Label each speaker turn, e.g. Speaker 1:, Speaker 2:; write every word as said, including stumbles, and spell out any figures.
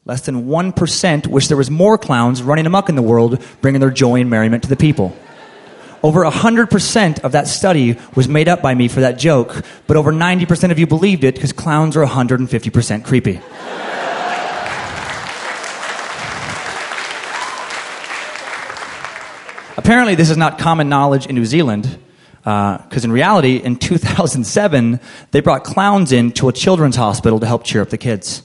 Speaker 1: Less than one percent wish there was more clowns running amok in the world, bringing their joy and merriment to the people. Over one hundred percent of that study was made up by me for that joke, but over ninety percent of you believed it because clowns are one hundred fifty percent creepy. Apparently, this is not common knowledge in New Zealand, because uh, in reality, in two thousand seven, they brought clowns in to a children's hospital to help cheer up the kids.